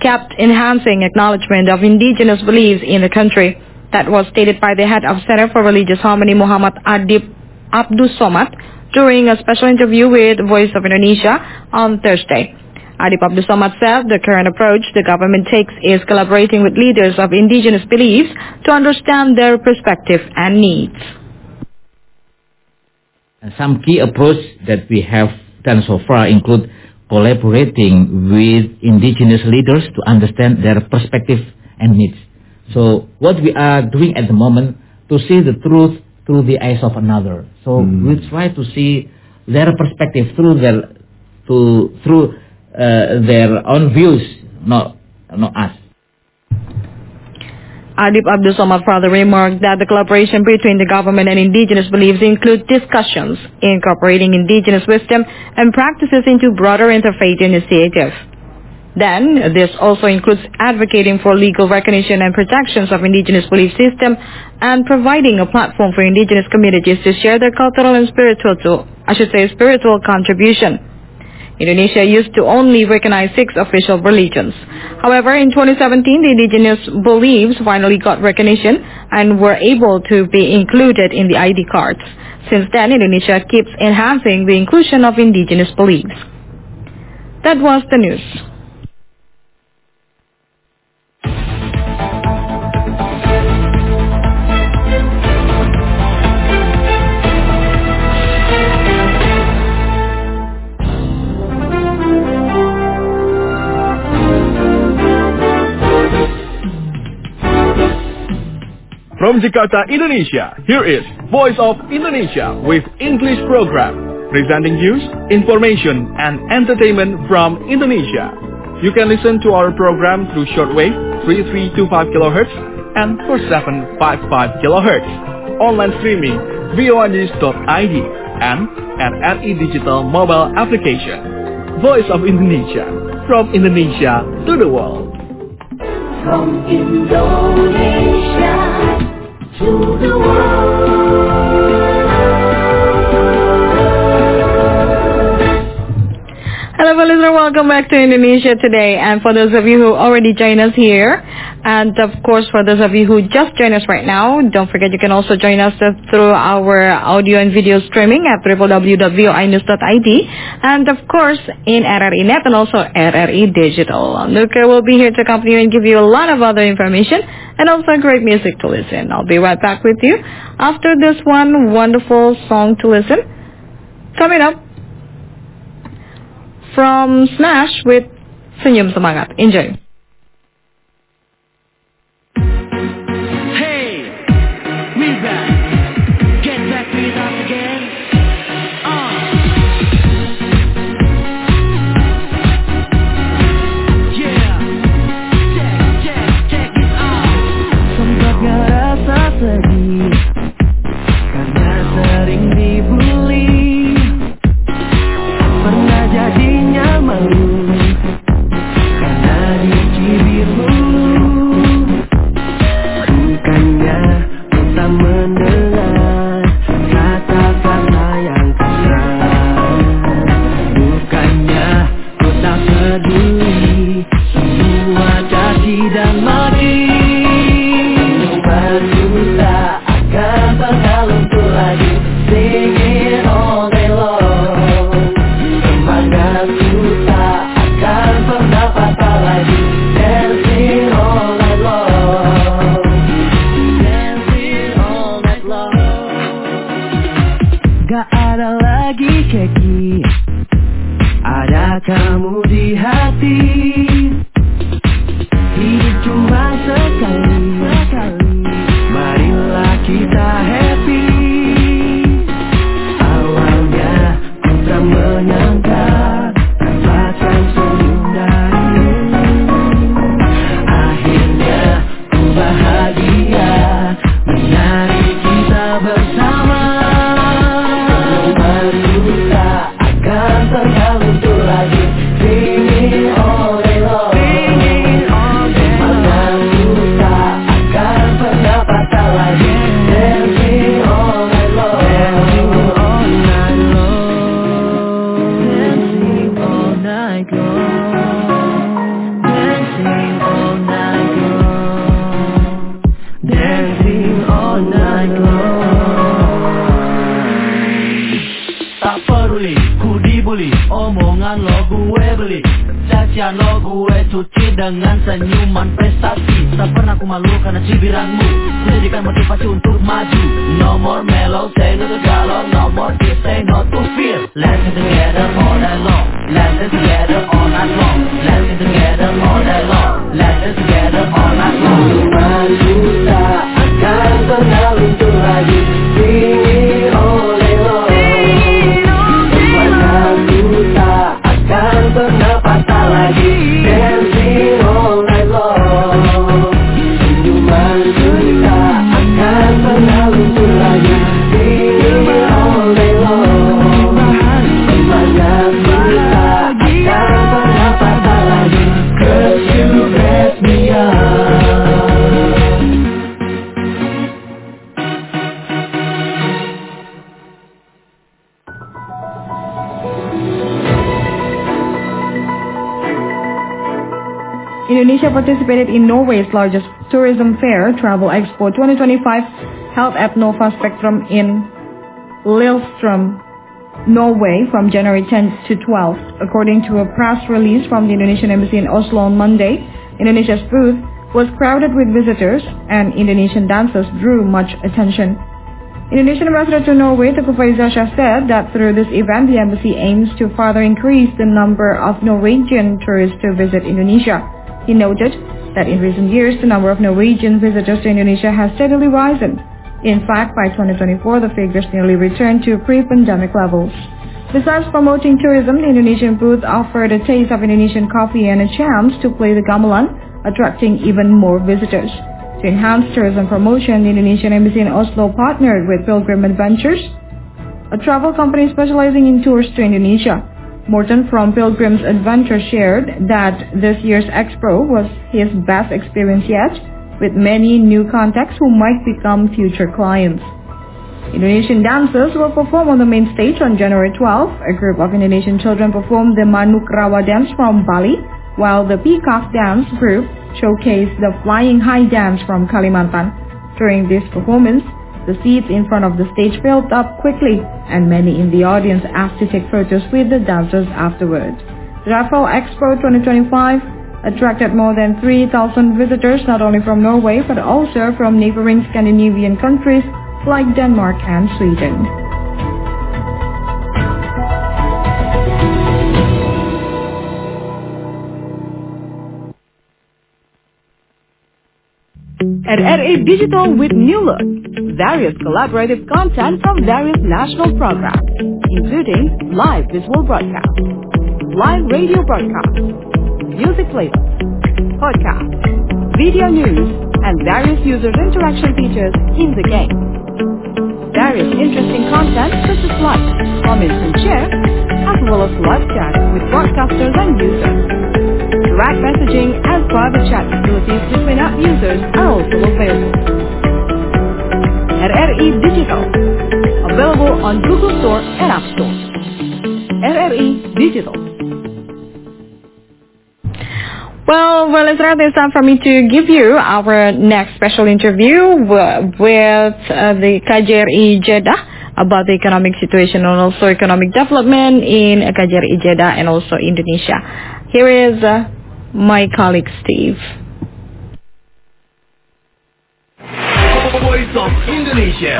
kept enhancing acknowledgement of indigenous beliefs in the country. That was stated by the head of Center for Religious Harmony, Muhammad Adib Abdus Somad, during a special interview with Voice of Indonesia on Thursday. Adib Abdus Somad said the current approach the government takes is collaborating with leaders of indigenous beliefs to understand their perspective and needs. Some key approach that we have done so far include collaborating with indigenous leaders to understand their perspective and needs. So what we are doing at the moment to see the truth through the eyes of another. So we try to see their perspective through their own views, not us. Adib Abdus Somad further remarked that the collaboration between the government and indigenous beliefs include discussions incorporating indigenous wisdom and practices into broader interfaith initiatives. Then, this also includes advocating for legal recognition and protections of indigenous belief system and providing a platform for indigenous communities to share their cultural and spiritual contribution. Indonesia used to only recognize 6 official religions. However, in 2017, the indigenous beliefs finally got recognition and were able to be included in the ID cards. Since then, Indonesia keeps enhancing the inclusion of indigenous beliefs. That was the news. From Jakarta, Indonesia, here is Voice of Indonesia with English program, presenting news, information, and entertainment from Indonesia. You can listen to our program through shortwave 3325 kHz and 4755 kHz, online streaming voanews.id, and at RI Digital mobile application. Voice of Indonesia, from Indonesia to the world. From Indonesia to the world. Hello, listener. Welcome back to Indonesia Today. And for those of you who already joined us here, and of course for those of you who just joined us right now, don't forget you can also join us through our audio and video streaming at www.voinews.id, and of course in RRI Net and also RRI Digital. Nuka will be here to accompany you and give you a lot of other information and also great music to listen. I'll be right back with you after this one wonderful song to listen. Coming up from Smash with Senyum Semangat. Enjoy. Hey, we back. Get back with us again. Yeah. Check it out. Sempatnya rasa sedih karena sering dibully. Pernah jadinya malu karena Cristiano, gue suci dengan senyuman prestasi. Tak pernah ku malu karena cibiranmu, ku jadikan motivasi untuk maju. No more mellow, say no to galau. No more kiss, say no to fear. Let's get together all night long. Let's get together all night long. Let's get together all night long. Let's get together all night long. Maju tak akan pernah luntur lagi. Singing all day long. Maju tak akan pernah patah lagi. Dancing all night long. Senyuman tak akan pernah luntur lagi. Singing all day long. Semangat tak akan pernah patah lagi. 'Cause you raise me up. Indonesia participated in Norway's largest tourism fair, Travel Expo 2025, held at Nova Spectrum in Lillestrøm, Norway from January 10th to 12th. According to a press release from the Indonesian Embassy in Oslo on Monday, Indonesia's booth was crowded with visitors and Indonesian dancers drew much attention. Indonesian ambassador to Norway, Teguh Faizah, said that through this event, the embassy aims to further increase the number of Norwegian tourists to visit Indonesia. He noted that in recent years, the number of Norwegian visitors to Indonesia has steadily risen. In fact, by 2024, the figures nearly returned to pre-pandemic levels. Besides promoting tourism, the Indonesian booth offered a taste of Indonesian coffee and a chance to play the gamelan, attracting even more visitors. To enhance tourism promotion, the Indonesian Embassy in Oslo partnered with Pilgrim Adventures, a travel company specializing in tours to Indonesia. Morton from Pilgrim's Adventure shared that this year's expo was his best experience yet, with many new contacts who might become future clients. Indonesian dancers will perform on the main stage on January 12th. A group of Indonesian children performed the Manuk Rawa dance from Bali, while the Peacock dance group showcased the Flying High dance from Kalimantan. During this performance, the seats in front of the stage filled up quickly, and many in the audience asked to take photos with the dancers afterward. The Travel Expo 2025 attracted more than 3,000 visitors, not only from Norway, but also from neighboring Scandinavian countries like Denmark and Sweden. At RA Digital with new look, various collaborative content from various national programs, including live visual broadcasts, live radio broadcasts, music playlists, podcasts, video news, and various user interaction features in the game. Various interesting content such as likes, comments, and shares, as well as live chat with broadcasters and users. Direct messaging and private chat facilities between app users are also available. RRI Digital, available on Google Store and App Store. RRI Digital. Well, listeners, it's time for me to give you our next special interview with the KJRI Jeddah about the economic situation and also economic development in KJRI Jeddah and also Indonesia. Here is my colleague Steve. Voice of Indonesia.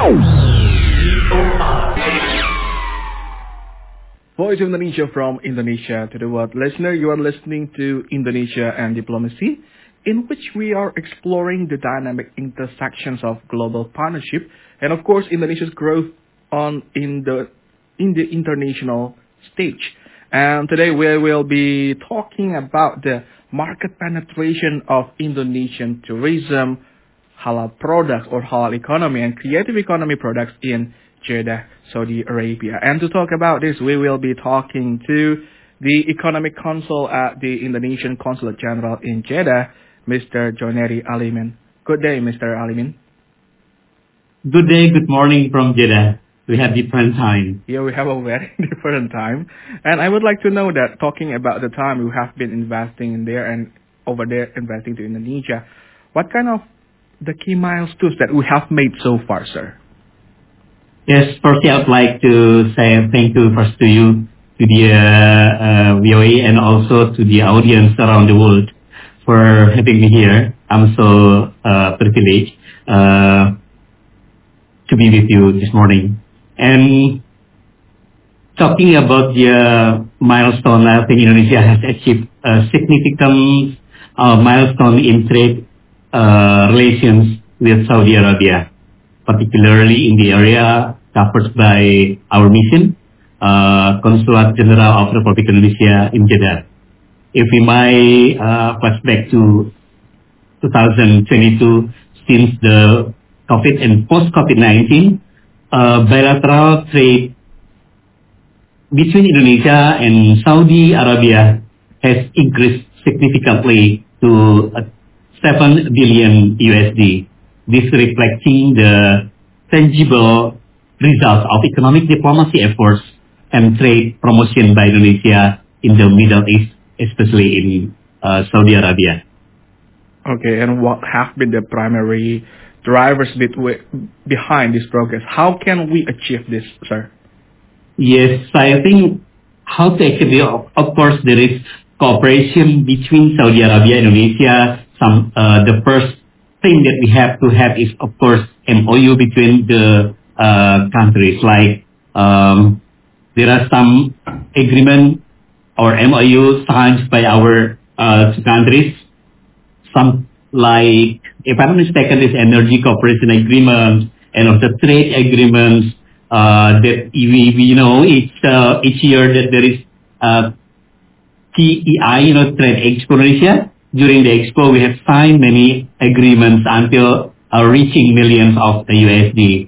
Voice of Indonesia from Indonesia to the world. Listener, you are listening to Indonesia and Diplomacy, in which we are exploring the dynamic intersections of global partnership and, of course, Indonesia's growth in the international stage. And today we will be talking about the market penetration of Indonesian tourism, halal products or halal economy and creative economy products in Jeddah, Saudi Arabia. And to talk about this, we will be talking to the Economic Consul at the Indonesian Consulate General in Jeddah, Mr. Joneri Alimin. Good day, Mr. Alimin. Good day, good morning from Jeddah. We have different time. Yeah, we have a very different time. And I would like to know that, talking about the time we have been investing in there and over there investing to Indonesia, what kind of the key milestones that we have made so far, sir? Yes, firstly, I would like to say thank you first to you to the VOA and also to the audience around the world for having me here. I'm so privileged to be with you this morning. And talking about the milestone, I think Indonesia has achieved a significant milestone in trade relations with Saudi Arabia, particularly in the area covered by our mission, Consulate General of the Republic of Indonesia in Jeddah. If we might flashback to 2022, since the COVID and post-COVID-19, bilateral trade between Indonesia and Saudi Arabia has increased significantly to $7 billion USD. This reflecting the tangible results of economic diplomacy efforts and trade promotion by Indonesia in the Middle East, especially in Saudi Arabia. Okay, and what have been the primary drivers behind this progress? How can we achieve this, sir? Yes, I think how to achieve it, of course, there is cooperation between Saudi Arabia and Indonesia. The first thing that we have to have is, of course, MOU between the countries. Like there are some agreement or MOU signed by our two countries. Some, like, if I'm not mistaken, is energy cooperation agreement and also trade agreements that we know each year that there is TEI, Trade Expo Indonesia. During the expo, we have signed many agreements until reaching millions of USD.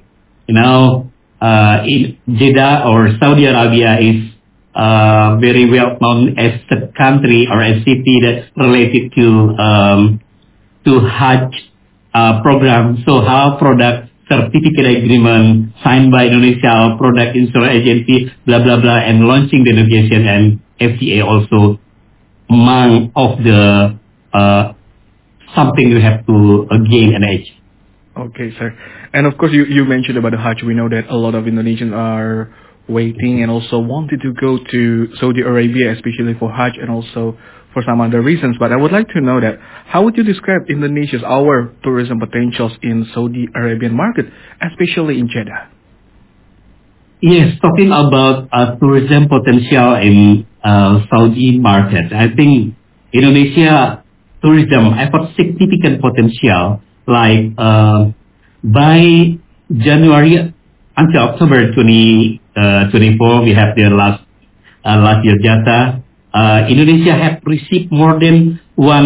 In Jeddah or Saudi Arabia is very well known as the country or a city that's related to Hajj program. So how product certificate agreement signed by Indonesia, product insurance agency, blah, blah, blah, and launching the negotiation and FTA also among of the something we have to gain an edge. Okay, sir. And of course, you mentioned about the Hajj. We know that a lot of Indonesians are waiting and also wanted to go to Saudi Arabia, especially for Hajj and also for some other reasons. But I would like to know that how would you describe Indonesia's, our tourism potentials in Saudi Arabian market, especially in Jeddah? Yes, talking about tourism potential in Saudi market, I think Indonesia tourism have a significant potential. Like by January until October 2024, we have the last year data. Indonesia have received more than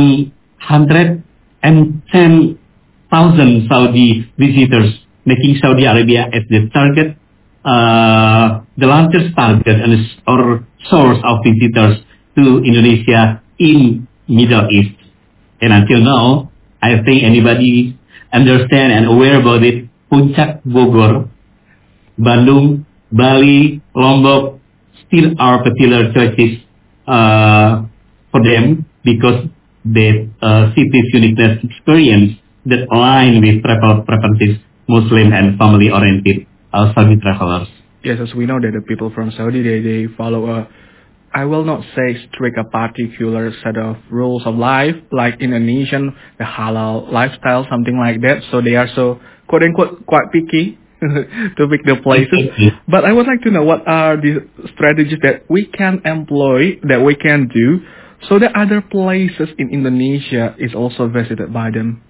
110,000 Saudi visitors, making Saudi Arabia as the target, the largest target or source of visitors to Indonesia in Middle East. And until now, I think anybody understand and aware about it, Puncak, Bogor, Bandung, Bali, Lombok still are popular choices for them because the city's uniqueness experience that align with travel preferences, Muslim and family-oriented Saudi travelers. Yes, as we know that the people from Saudi, they follow I will not say strict a particular set of rules of life, like Indonesian, the halal lifestyle, something like that. So they are so, quote unquote, quite picky to pick the places. But I would like to know what are the strategies that we can employ, that we can do, so that other places in Indonesia is also visited by them.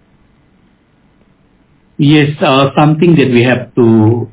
Yes, something that we have to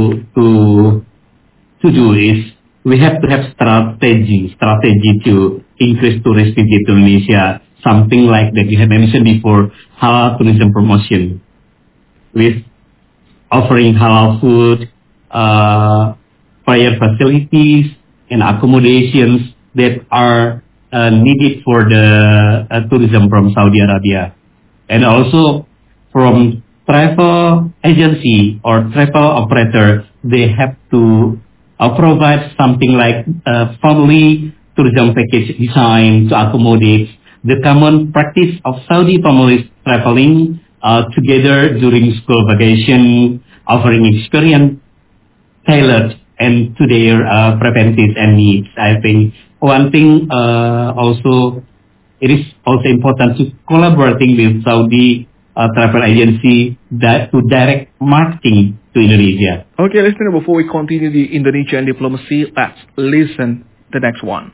do is we have to have strategy to increase tourist visit to Indonesia. Something like that you have mentioned before, halal tourism promotion, with offering halal food, prayer facilities, and accommodations that are needed for the tourism from Saudi Arabia, and also from travel agency or travel operator, they have to provide something like a family tourism package design to accommodate the common practice of Saudi families traveling together during school vacation, offering experience tailored and to their preferences and needs. I think one thing also, it is also important to collaborating with Saudi travel agency that to direct marketing to Indonesia. Okay, listener, before we continue the Indonesian diplomacy, let's listen the next one.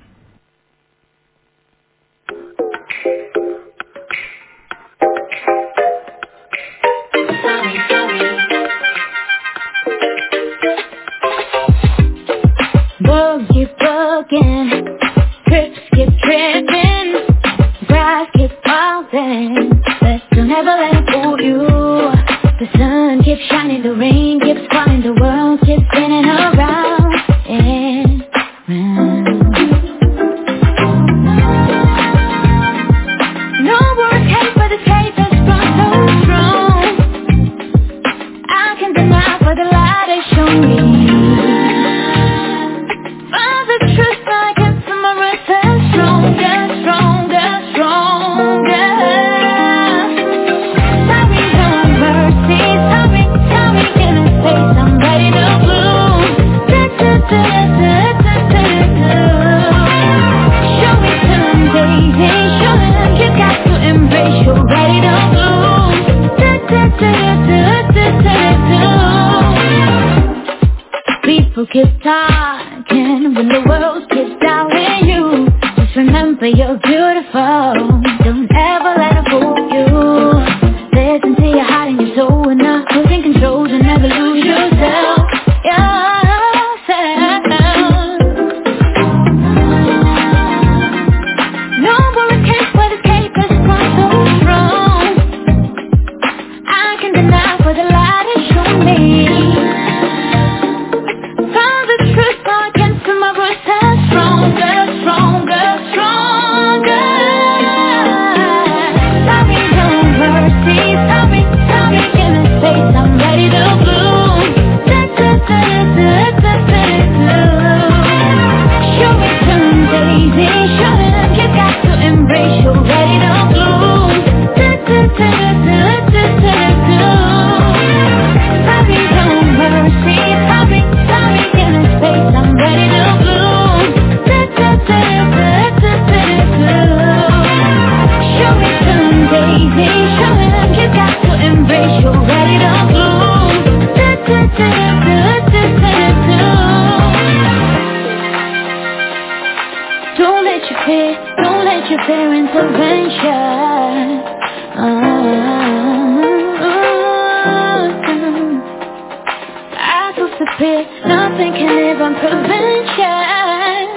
World keep broken, trips keep tripping, grass keep falling, but don't ever let it fool you. The sun keeps shining, the rain keeps falling, the world keeps spinning around and round. No more escape, but escape has grown so strong. I can't deny for the light has shown me. People keep talking when the world keeps doubting you. Just remember you're beautiful. Don't ever let it fool you. Listen to your heart and your soul and not losing control. Don't ever lose yourself. No more escape, but escape has grown so strong. I can deny for the light has shown me. Don't let your fear intervention. I feel severe, nothing can live on prevention.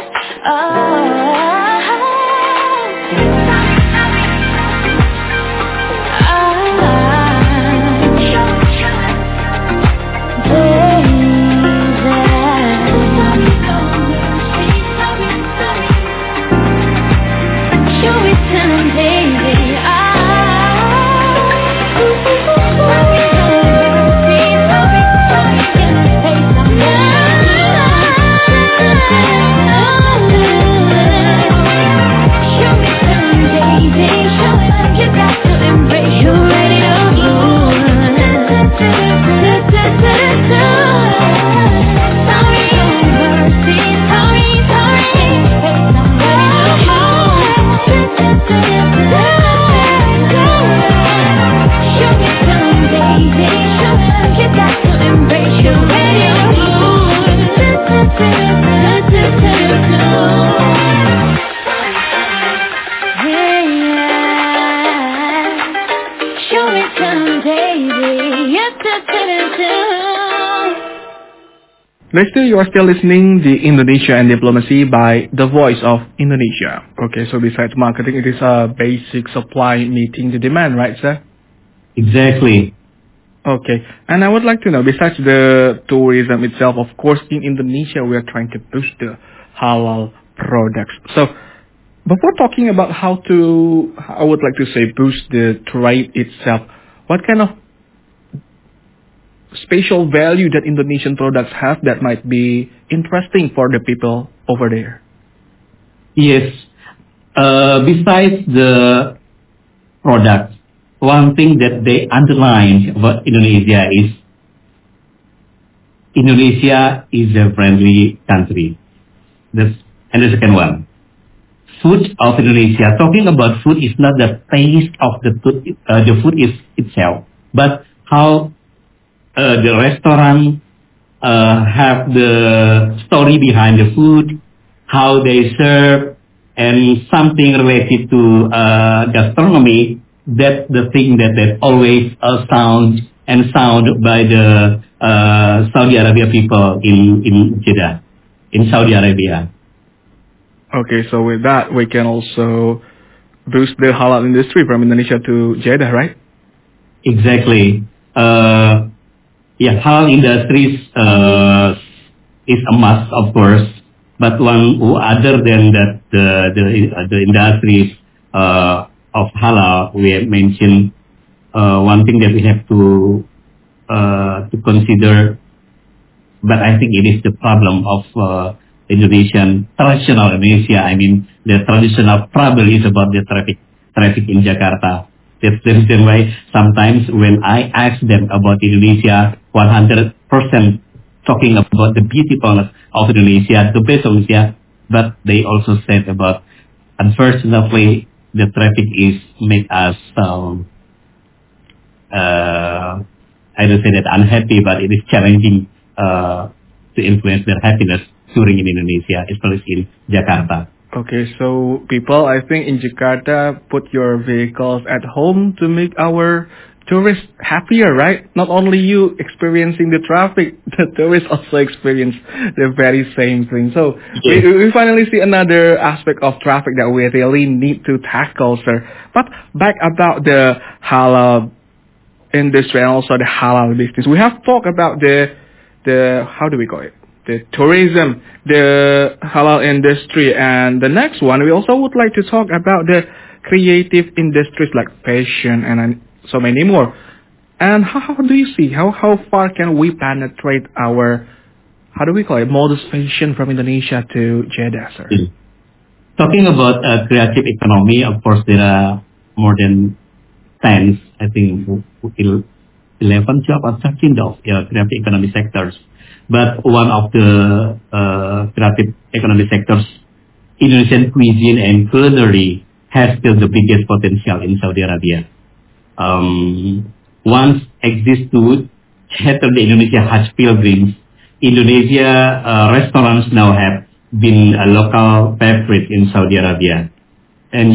Next, you are still listening the Indonesia and Diplomacy by The Voice of Indonesia. Okay, so besides marketing, it is a basic supply meeting the demand, right, sir? Exactly. Okay, and I would like to know, besides the tourism itself, of course, in Indonesia, we are trying to push the halal products. So, before talking about how to, I would like to say, boost the trade itself, what kind of special value that Indonesian products have that might be interesting for the people over there? Yes. Besides the products, one thing that they underline about Indonesia is Indonesia is a friendly country. And the second one, food of Indonesia. Talking about food is not the taste of the food is itself, but how the restaurant have the story behind the food, how they serve, and something related to gastronomy. That's the thing that always sound by the Saudi Arabia people in Jeddah, in Saudi Arabia. Okay, so with that, we can also boost the halal industry from Indonesia to Jeddah, right? Exactly. Halal industries is a must, of course. But one other than that, the industries of halal, we have mentioned one thing that we have to consider. But I think it is the problem of traditional Indonesia. I mean, the traditional trouble is about the traffic in Jakarta. That's the reason why sometimes when I ask them about Indonesia, 100% talking about the beautifulness of Indonesia, the best of Indonesia, but they also said about, unfortunately, the traffic is make us, I don't say that unhappy, but it is challenging to influence their happiness touring in Indonesia, especially in Jakarta. Okay, so people, I think in Jakarta, put your vehicles at home to make our tourists happier, right? Not only you experiencing the traffic, the tourists also experience the very same thing. So yes. we finally see another aspect of traffic that we really need to tackle, sir. But back about the halal industry and also the halal business, we have talked about the how do we call it? The tourism, the halal industry, and the next one, we also would like to talk about the creative industries like fashion and so many more. And how do you see, how far can we penetrate our, how do we call it, modus fashion from Indonesia to Jeddah, sir? Talking about creative economy, of course, there are more than 10, I think, 11, 12, or 13 of creative economy sectors. But one of the creative economy sectors, Indonesian cuisine and culinary, has still the biggest potential in Saudi Arabia. Once exists to cater the Indonesia Hajj pilgrims, Indonesia restaurants now have been a local favorite in Saudi Arabia. And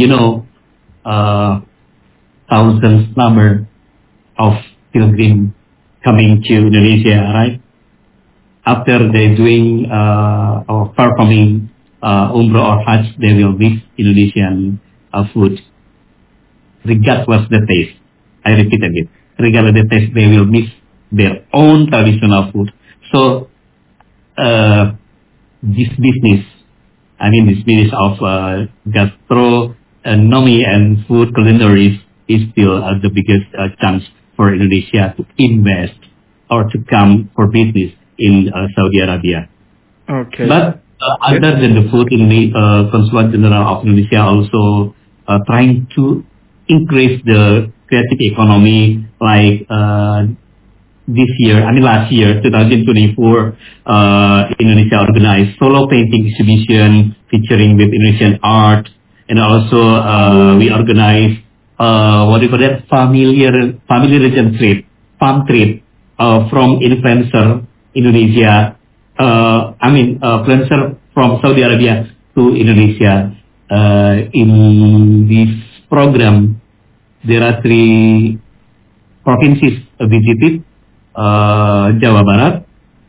thousands number of pilgrims coming to Indonesia, right? After they doing or performing Umrah or Hajj, they will miss Indonesian food. Regardless the taste, I repeat again, regardless the taste, they will miss their own traditional food. So this business of gastronomy and food culinary is still the biggest chance for Indonesia to invest or to come for business in Saudi Arabia. Okay. But other than the food, in the Consulate General of Indonesia also trying to increase the creative economy, like last year, 2024, Indonesia organized solo painting exhibition featuring with Indonesian art, and also we organized family region trip, farm trip from influencer Indonesia, influencer from Saudi Arabia to Indonesia. In this program, there are 3 provinces visited, Jawa Barat,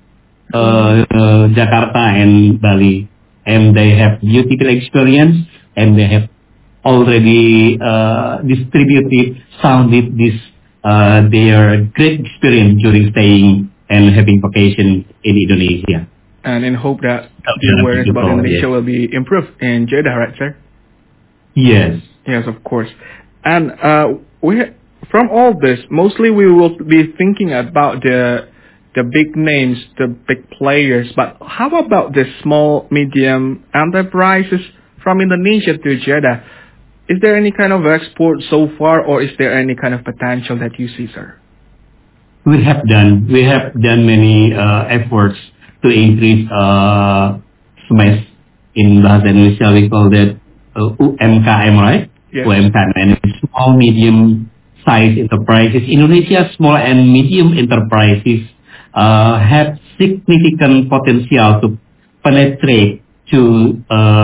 Jakarta, and Bali. And they have beautiful experience, and they have already distributed, sounded this their great experience during staying and having vacation in Indonesia. And in hope that the awareness about Indonesia will be improved in Jeddah, right, sir? Yes. Yes, of course. And from all this, mostly we will be thinking about the big names, the big players. But how about the small, medium enterprises from Indonesia to Jeddah? Is there any kind of export so far, or is there any kind of potential that you see, sir? we have done many efforts to increase SMEs. In Bahasa Indonesia we call that UMKM, right? Yes. UMKM, and small medium size enterprises. Indonesia small and medium enterprises have significant potential to penetrate to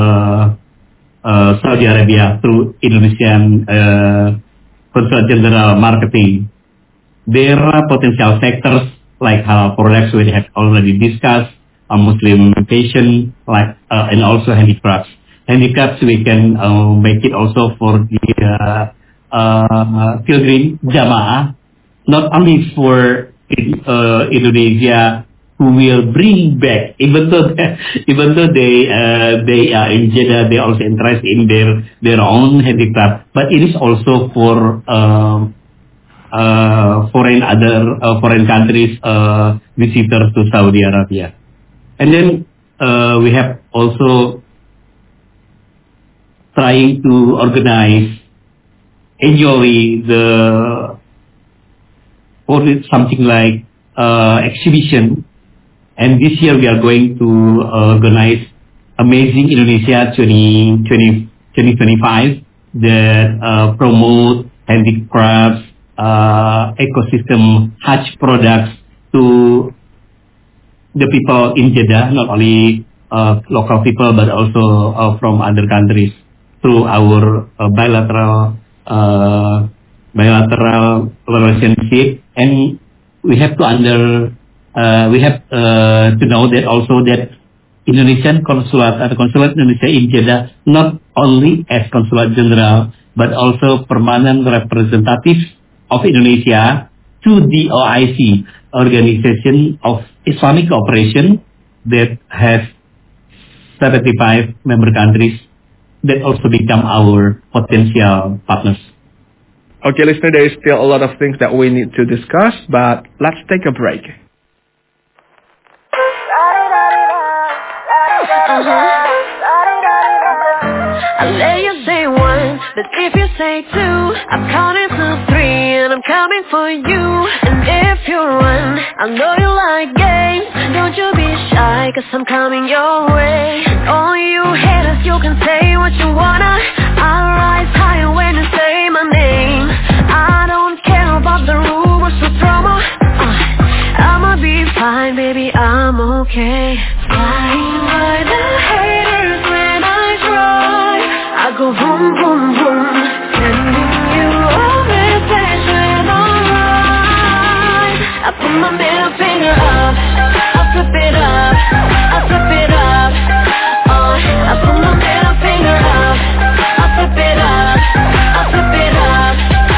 Saudi Arabia through Indonesian Consulate General Marketing. There are potential sectors like halal products we have already discussed, Muslim fashion, like and also handicrafts. Handicrafts we can make it also for the pilgrim jamaah, not only for Indonesia, who will bring back, even though they are in Jeddah, they also interested in their own handicraft, but it is also for foreign countries visitors to Saudi Arabia. And then we have also trying to organize annually something like exhibition. And this year we are going to organize Amazing Indonesia 2025 that promote handicrafts, ecosystem Hajj products to the people in Jeddah, not only local people but also from other countries through our bilateral relationship. And we have to know that also that Indonesian consulate Indonesia in Jeddah, not only as consulate general but also permanent representatives of Indonesia to the OIC, Organization of Islamic Cooperation, that has 75 member countries that also become our potential partners. Okay, listener, there is still a lot of things that we need to discuss, but let's take a break. I let you say one, but if you say two, I'm counting to three and I'm coming for you. And if you run, I know you like games. Don't you be shy, cause I'm coming your way. All you haters, you can say what you wanna. I'll rise higher when you say my name. I don't care about the rumors or drama. I'ma be fine, baby, I'm okay. Flying by the haters when I try. I go boom, boom, boom, sending you a message when I'm right. I put my middle finger up, I flip it up, I flip it up. I put my middle finger up, I flip it up, I flip it up.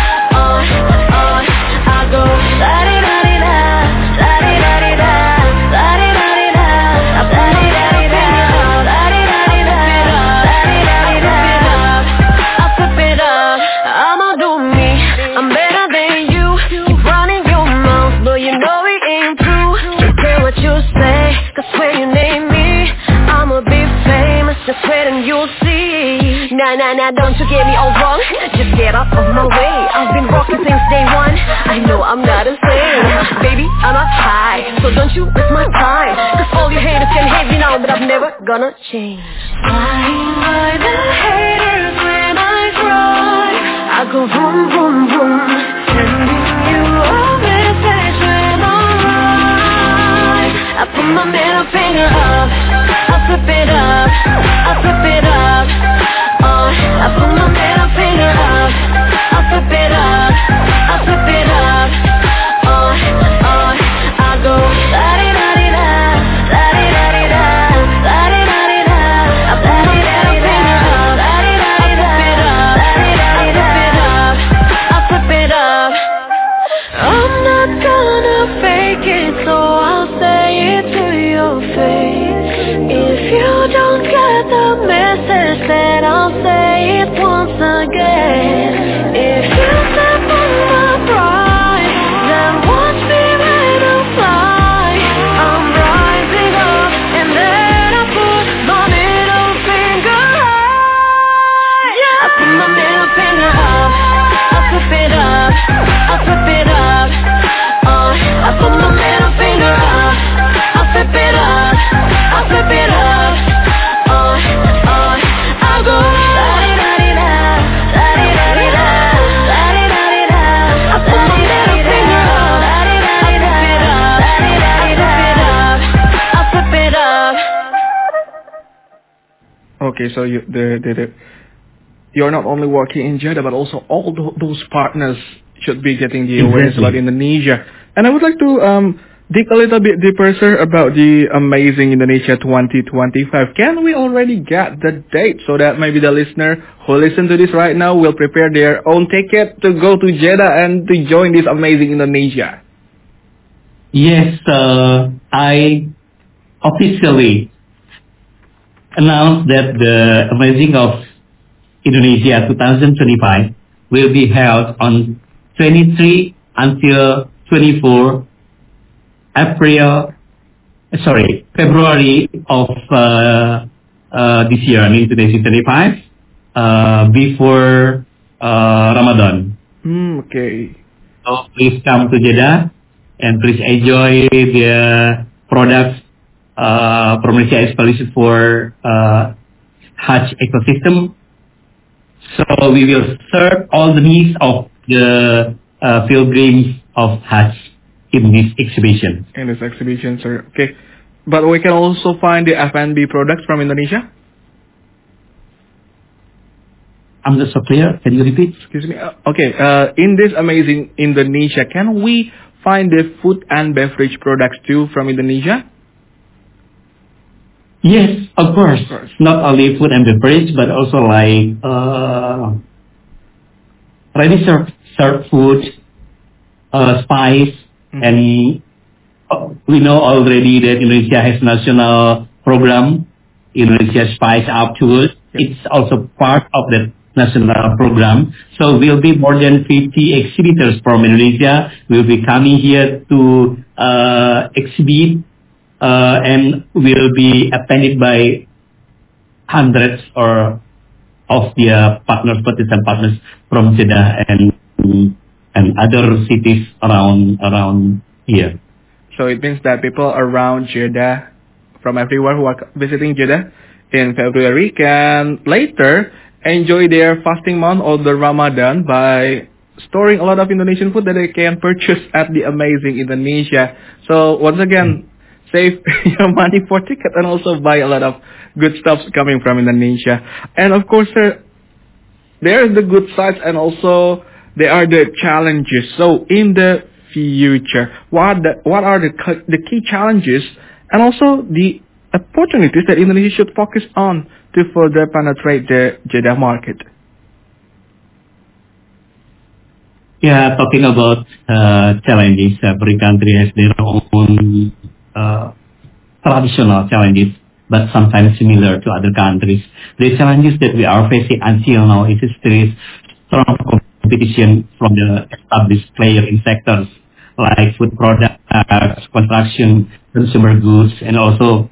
I go la-di-da-di-da, la-di-da-di-da, la-di-da-di-da, la-di-da-di-da, la-di-da-di-da, la-di-da-di-da. I flip it up, I'ma do me, I'm better than you. Keep running your mouth, but you know it ain't true. Don't care what you say, cause when you name me, I'ma be famous, just wait and you'll see. Nah, don't you get me all wrong, just get out of my way. I've been rocking since day one, I know I'm not insane. Baby, I'm not high, so don't you waste my time. Cause all you haters can hate me now, but I'm never gonna change. Flying by the haters when I try. I go boom, boom, boom, sending you a message when I'm right. I put my middle finger up, I flip it up, I flip it up. I put my middle finger up, I flip it up, I flip it up. I go la-di-da-di-da, la-di-da-di-da, la-di-da-di-da, la-di-da-di-da, la-di-da-di-da, la-di-da-di-da, I flip it up. I'm not gonna fake it, so I'll say it to your face. If you don't get Okay, so you're not only working in Jeddah, but also all those partners should be getting the awareness about Indonesia. And I would like to dig a little bit deeper, sir, about the Amazing Indonesia 2025. Can we already get the date so that maybe the listener who listen to this right now will prepare their own ticket to go to Jeddah and to join this Amazing Indonesia? Yes, I officially announced that the Amazing of Indonesia 2025 will be held on 23 until 24 February of this year, I mean 2025, before Ramadan. Okay. So please come to Jeddah and please enjoy the products from Malaysia established for Hajj ecosystem. So we will serve all the needs of the pilgrims of Hajj in this exhibition. In this exhibition, sir. Okay. But we can also find the F&B products from Indonesia? I'm not so clear. Can you repeat? Excuse me. Okay. In this Amazing Indonesia, can we find the food and beverage products too from Indonesia? Yes, of course. Not only food and beverage, but also like ready served food, spice, and we know already that Indonesia has national program, Indonesia Spice Up Tours. It's also part of the national program. So will be more than 50 exhibitors from Indonesia will be coming here to exhibit, and will be attended by hundreds of their potential partners from Jeddah and other cities around here. So it means that people around Jeddah, from everywhere who are visiting Jeddah in February, can later enjoy their fasting month or the Ramadan by storing a lot of Indonesian food that they can purchase at the Amazing Indonesia. So once again, save your money for ticket and also buy a lot of good stuff coming from Indonesia. And of course, there is the good sides and also there are the challenges. So in the future, what are the key challenges and also the opportunities that Indonesia should focus on to further penetrate the Jeddah market? Yeah, talking about challenges, every country has their own traditional challenges, but sometimes similar to other countries. The challenges that we are facing until now is still strong competition from the established players in sectors like food products, construction, consumer goods, and also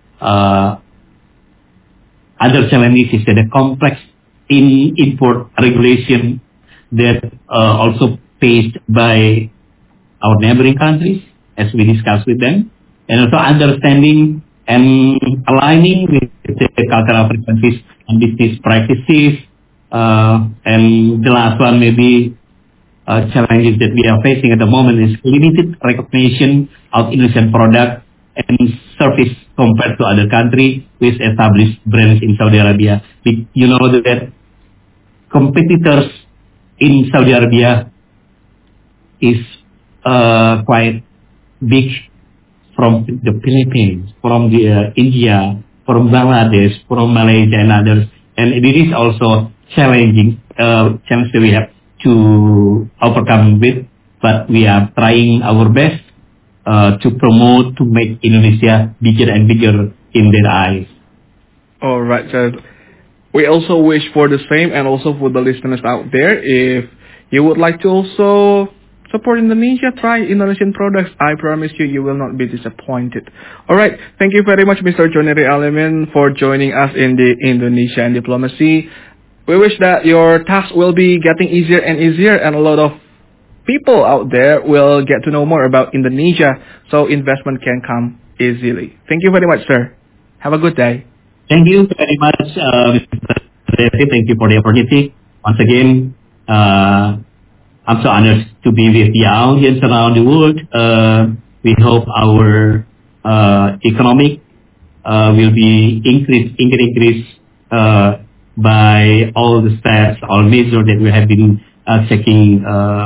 other challenges is that the complex import regulation that also faced by our neighboring countries, as we discussed with them, and also understanding and aligning with the cultural frequencies and business practices. And the last one maybe challenges that we are facing at the moment is limited recognition of Indonesian product and service compared to other countries with established brands in Saudi Arabia. You know that competitors in Saudi Arabia is quite big, from the Philippines, from the India, from Bangladesh, from Malaysia and others. And it is also challenge that we have to overcome with, but we are trying our best to promote, to make Indonesia bigger and bigger in their eyes. All right, so we also wish for the same, and also for the listeners out there, if you would like to also support Indonesia, try Indonesian products. I promise you, you will not be disappointed. All right, thank you very much, Mr. Joneri Alimin, for joining us in the Indonesia and Diplomacy. We wish that your task will be getting easier and easier, and a lot of people out there will get to know more about Indonesia, so investment can come easily. Thank you very much, sir. Have a good day. Thank you very much, Mr. David. Thank you for the opportunity. Once again, I'm so honored to be with the audience around the world. We hope our economic will be increase by all the steps, all measures that we have been checking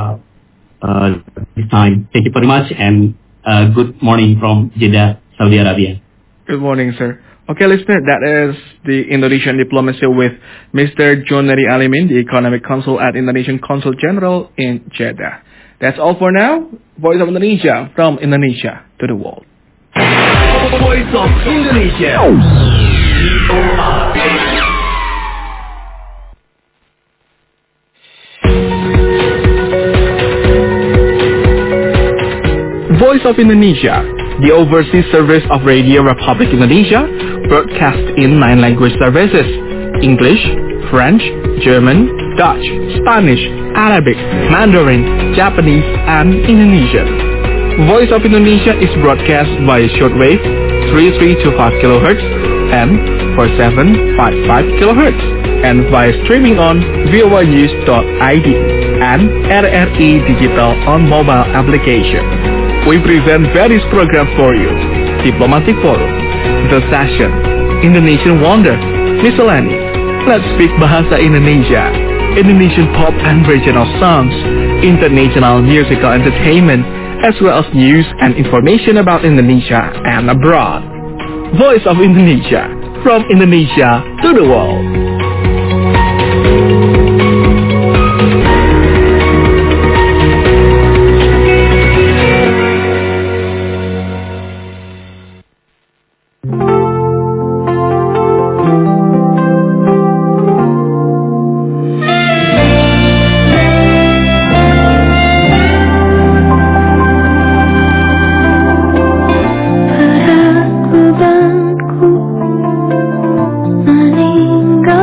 this time. Thank you very much, and good morning from Jeddah, Saudi Arabia. Good morning, sir. Okay, listener, that is the Indonesian diplomacy with Mr. John Neri Alimin, the Economic Consul at Indonesian Consul General in Jeddah. That's all for now. Voice of Indonesia, from Indonesia to the world. Voice of Indonesia. Voice of Indonesia, the overseas service of Radio Republic Indonesia, broadcast in 9 language services: English, French, German, Dutch, Spanish, Arabic, Mandarin, Japanese, and Indonesian. Voice of Indonesia is broadcast via shortwave 3325 kHz and 4755 kHz, and via streaming on voanews.id and RRI Digital on mobile application. We present various programs for you: Diplomatic Forum, The Session, Indonesian Wonder, Miscellany, Let's Speak Bahasa Indonesia, Indonesian pop and regional songs, international musical entertainment, as well as news and information about Indonesia and abroad. Voice of Indonesia, from Indonesia to the world. Meninggalkan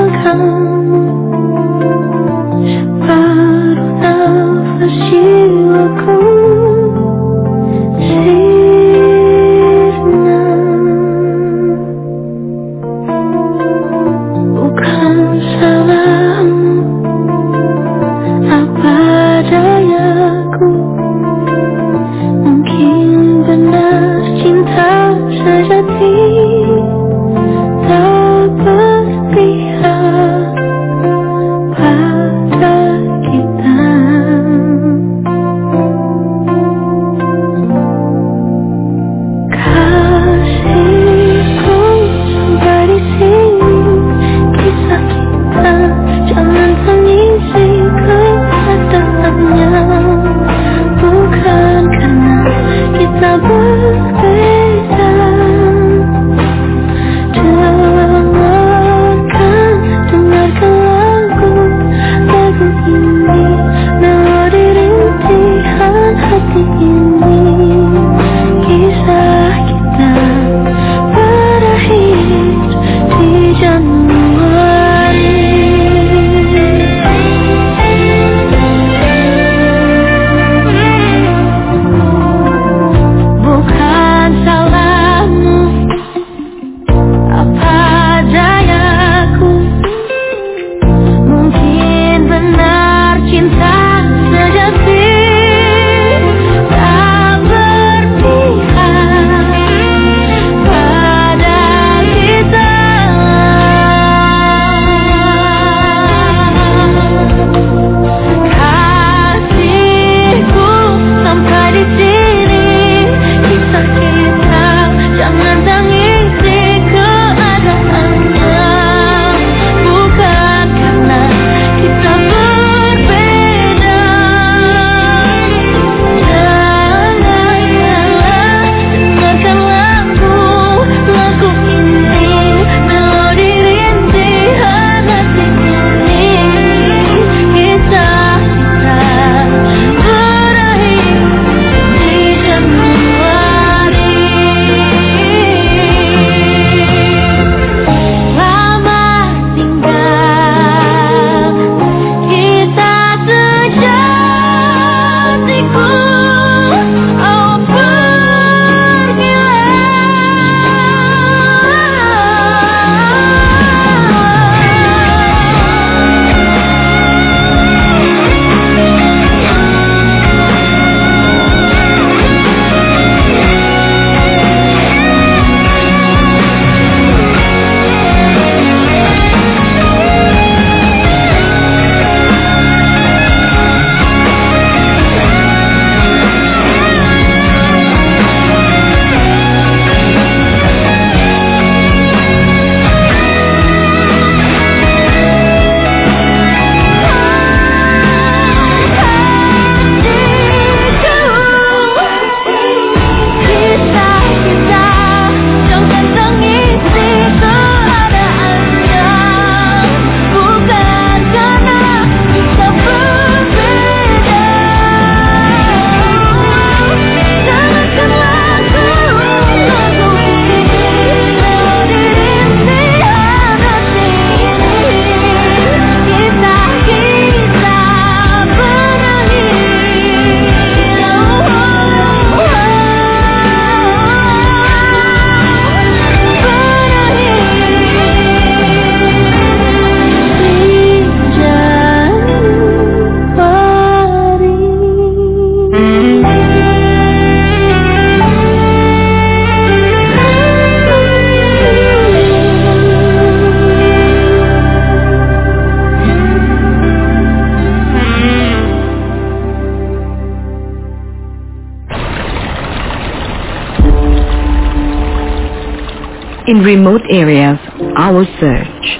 In remote areas, I was searched.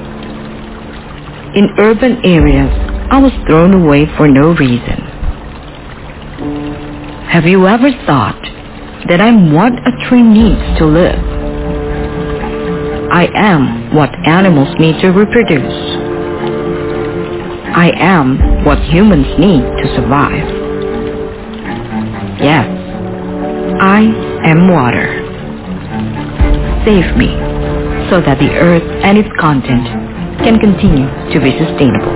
In urban areas, I was thrown away for no reason. Have you ever thought that I'm what a tree needs to live? I am what animals need to reproduce. I am what humans need to survive. Yes, I am water. Save me so that the earth and its content can continue to be sustainable.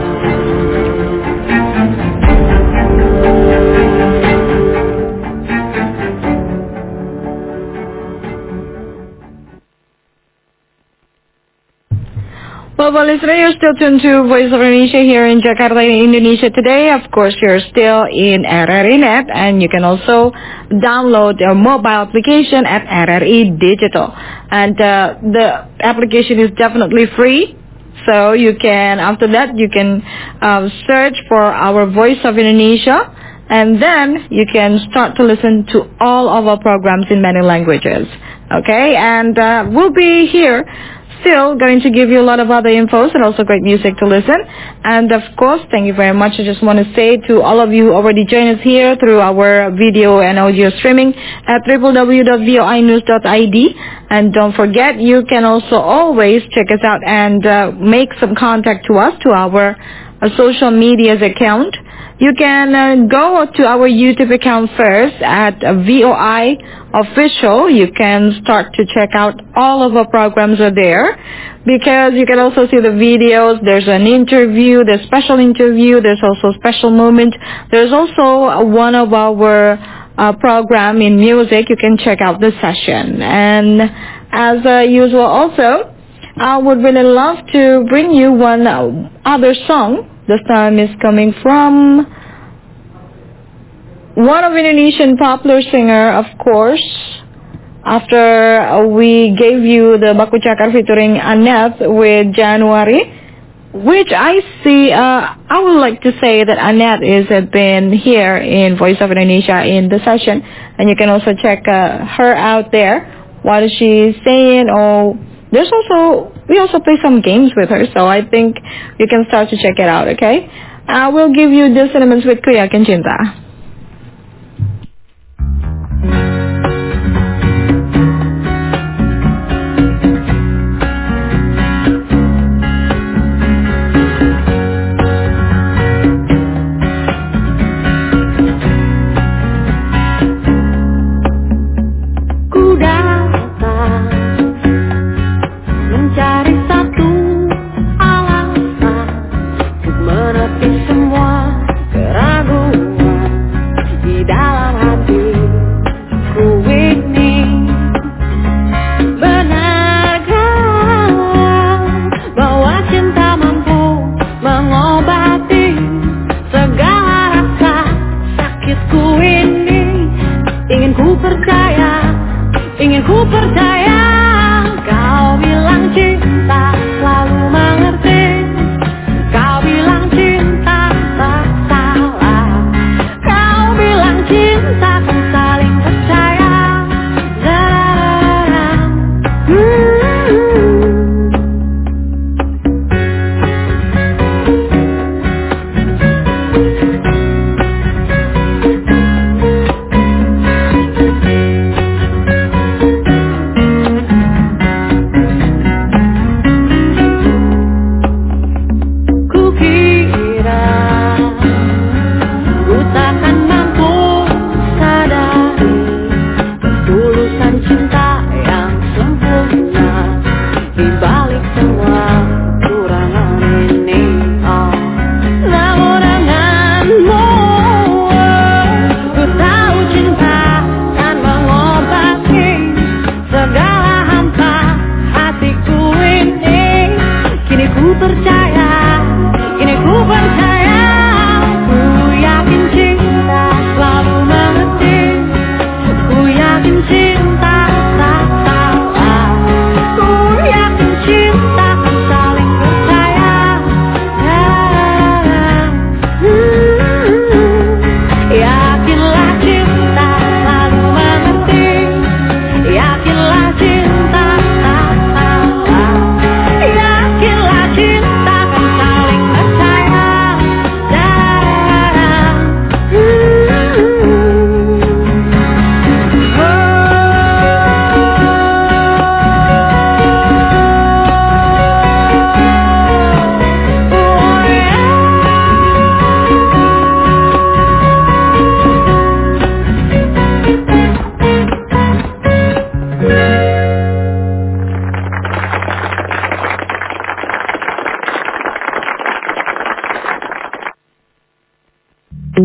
Well, listener, you're still tuned to Voice of Indonesia here in Jakarta, Indonesia today. Of course, you're still in RRI Net, and you can also download our mobile application at RRI Digital. And the application is definitely free. So you can, after that, you can search for our Voice of Indonesia, and then you can start to listen to all of our programs in many languages. Okay, and we'll be here still going to give you a lot of other infos and also great music to listen. And of course, thank you very much. I just want to say to all of you who already joined us here through our video and audio streaming at www.voinews.id. And don't forget, you can also always check us out and make some contact to us to our social medias account. You can go to our YouTube account first at VOI Official. You can start to check out all of our programs are there, because you can also see the videos. There's an interview, there's special interview, there's also special moment. There's also one of our program in music. You can check out the session. And as usual also, I would really love to bring you one other song. This time is coming from one of Indonesian popular singer, of course. After we gave you the Baku Cakar featuring Annette with January, which I see, I would like to say that Annette has been here in Voice of Indonesia in the session, and you can also check her out there. What is she saying? Oh, we also play some games with her, so I think you can start to check it out, okay? I will give you The Cinnamons with Ku Yakin Cinta.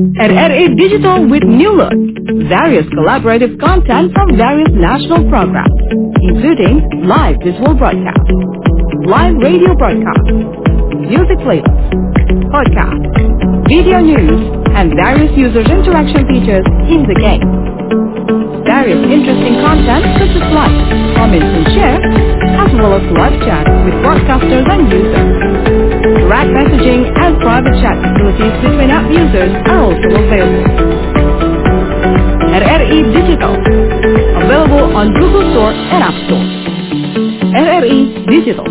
RRI Digital with new look. Various collaborative content from various national programs, including live visual broadcast, live radio broadcast, music playlists, podcast, video news, and various users interaction features in the game. Various interesting content such as like, comments and share, as well as live chat with broadcasters and users. Direct messaging and private chat facilities between app users are also available. RRI Digital, available on Google Store and App Store. RRI Digital.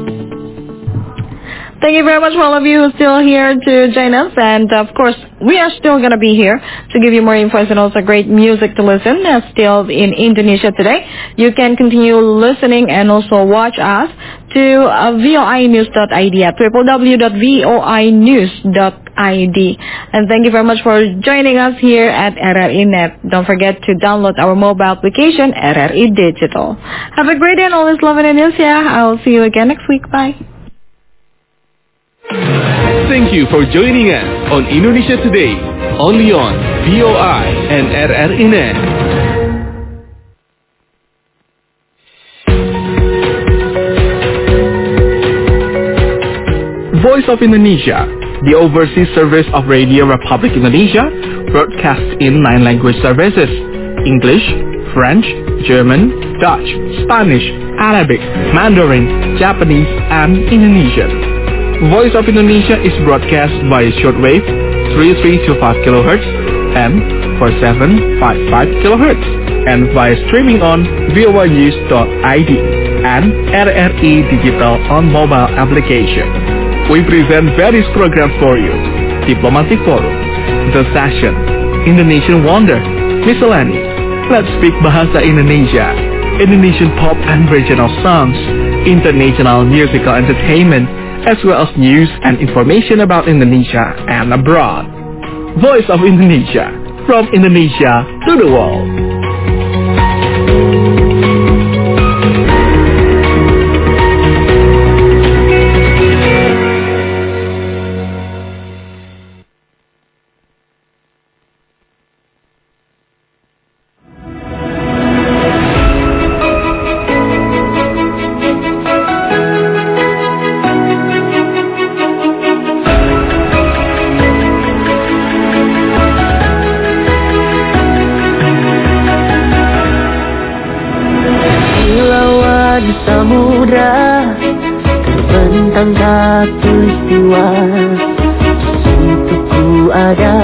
Thank you very much for all of you who are still here to join us, and of course we are still going to be here to give you more info and also great music to listen. Still in Indonesia today, you can continue listening and also watch us to voinews.id at www.voinews.id. And thank you very much for joining us here at RRI Net. Don't forget to download our mobile application RRI Digital. Have a great day and always love Indonesia. I'll see you again next week. Bye. Thank you for joining us on Indonesia Today, only on VOI and RRI Net. Voice of Indonesia, the overseas service of Radio Republic Indonesia, broadcasts in 9 language services: English, French, German, Dutch, Spanish, Arabic, Mandarin, Japanese, and Indonesian. Voice of Indonesia is broadcast via shortwave 3325 kHz and 4755 kHz and via streaming on voinews.id and RRI Digital on mobile application. We present various programs for you: Diplomatic Forum, The Session, Indonesian Wonder, Miscellany, Let's Speak Bahasa Indonesia, Indonesian pop and regional songs, international musical entertainment, as well as news and information about Indonesia and abroad. Voice of Indonesia, from Indonesia to the world. Samudra terbentang katulistiwa, untukku ada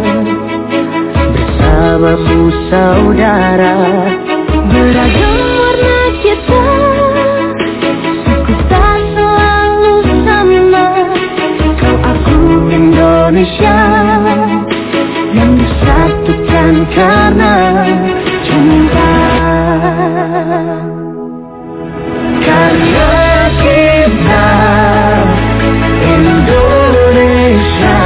bersamamu saudara. Beragam warna kita, suku tak selalu sama. Kau aku Indonesia yang disatukan karena cinta. Karena kita Indonesia,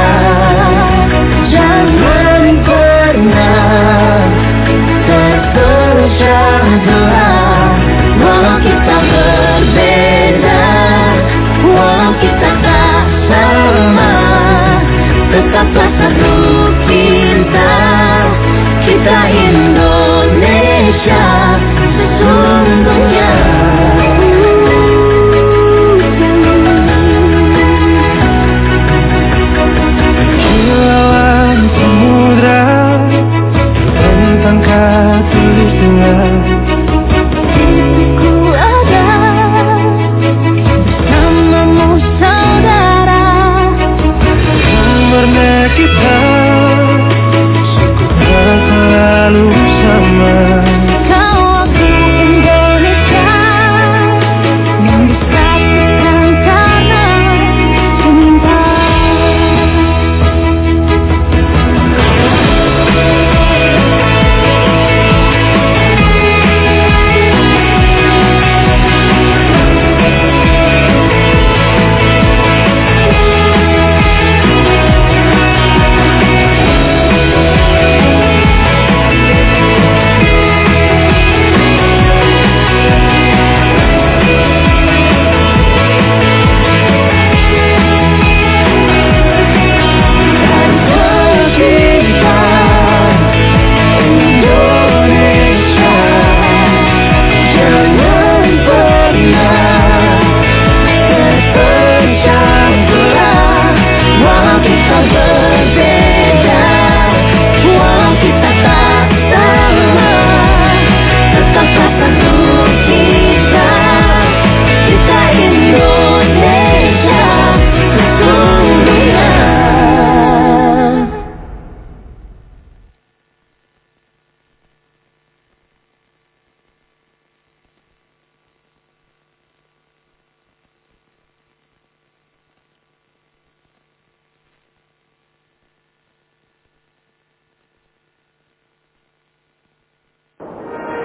jangan pernah terpecah belah. Walau kita berbeda, walau kita tak sama, tetaplah satu kita, kita Indonesia.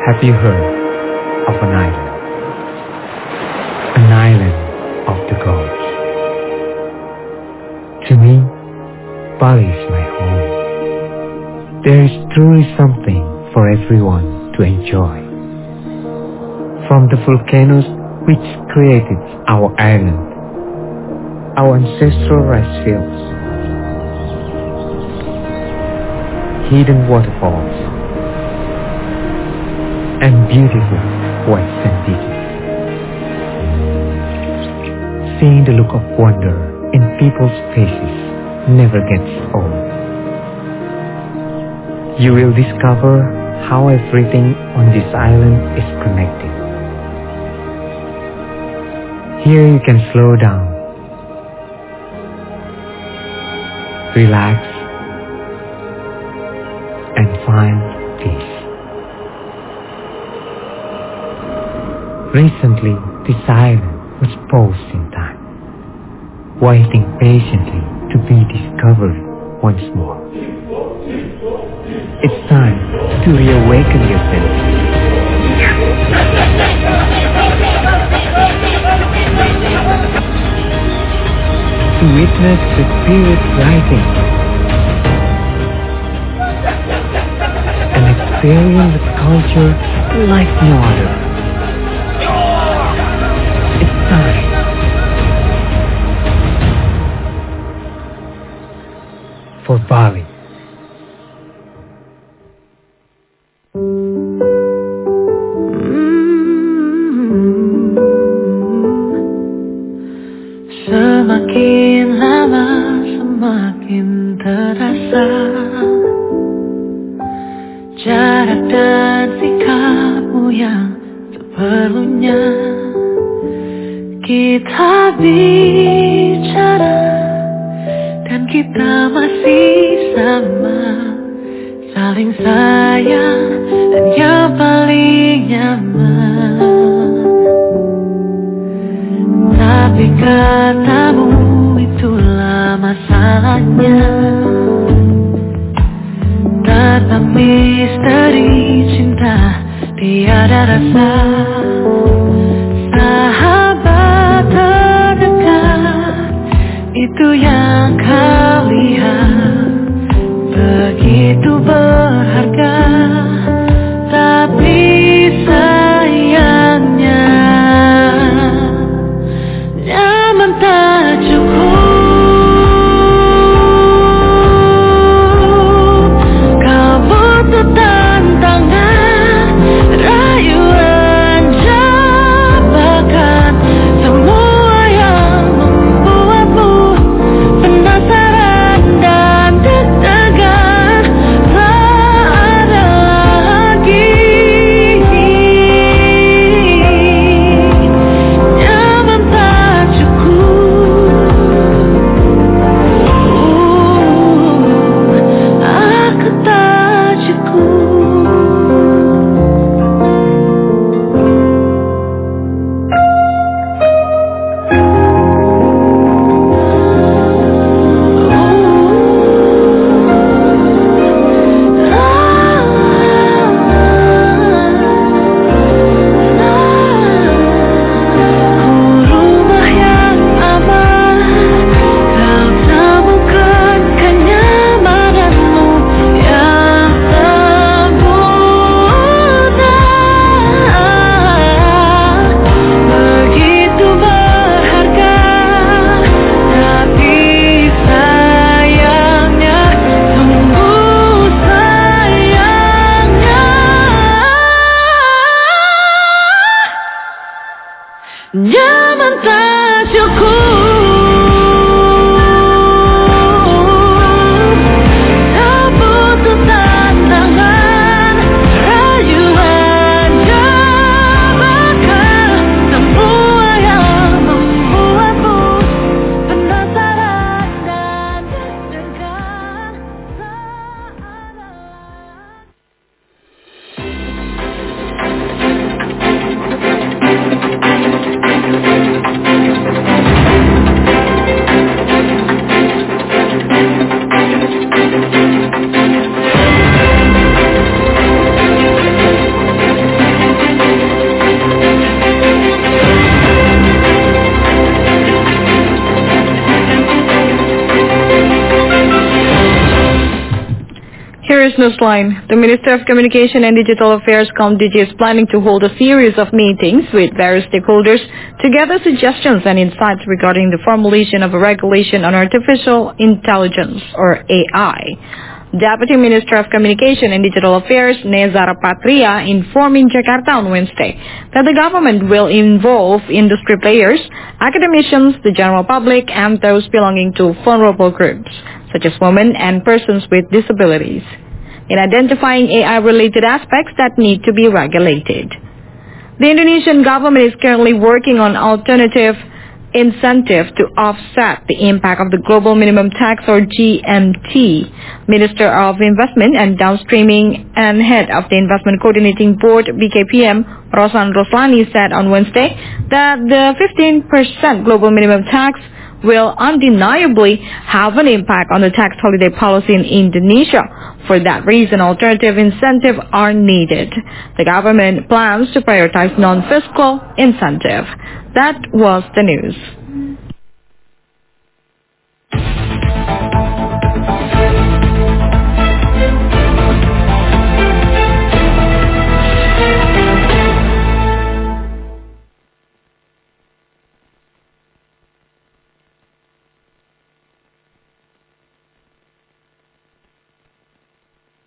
Have you heard of an island? An island of the gods. To me, Bali is my home. There is truly something for everyone to enjoy. From the volcanoes which created our island, our ancestral rice fields, hidden waterfalls, and beautiful white sand beaches. Seeing the look of wonder in people's faces never gets old. You will discover how everything on this island is connected. Here you can slow down, relax, and find peace. Recently, this island was paused in time, waiting patiently to be discovered once more. It's time to reawaken yourself. To witness the spirit rising and experience the culture like no other. It's time for Bali. Semakin lama semakin terasa jarak dan sikapmu yang seperlunya kita bicara dan kita masih sama, saling sayang dan yang paling nyaman. Tapi katamu itulah masalahnya, tentang misteri cinta tiada rasa. Sahabat terdekat itu yang kau lihat begitu berharga, tapi sayangnya nyaman tak cukup. Kau butuh tantangan, rayuan, jebakan, semua yang membuatmu penasaran dan deg-degan. Here is Newsline. The Minister of Communication and Digital Affairs, ComDigi, is planning to hold a series of meetings with various stakeholders to gather suggestions and insights regarding the formulation of a regulation on artificial intelligence, or AI. Deputy Minister of Communication and Digital Affairs, Nezar Patria, informed in Jakarta on Wednesday that the government will involve industry players, academicians, the general public, and those belonging to vulnerable groups, such as women and persons with disabilities, in identifying AI-related aspects that need to be regulated. The Indonesian government is currently working on alternative incentive to offset the impact of the Global Minimum Tax, or GMT. Minister of Investment and Downstreaming and head of the Investment Coordinating Board, BKPM, Rosan Roslani, said on Wednesday that the 15% global minimum tax will undeniably have an impact on the tax holiday policy in Indonesia. For that reason, alternative incentives are needed. The government plans to prioritize non-fiscal incentive. That was the news.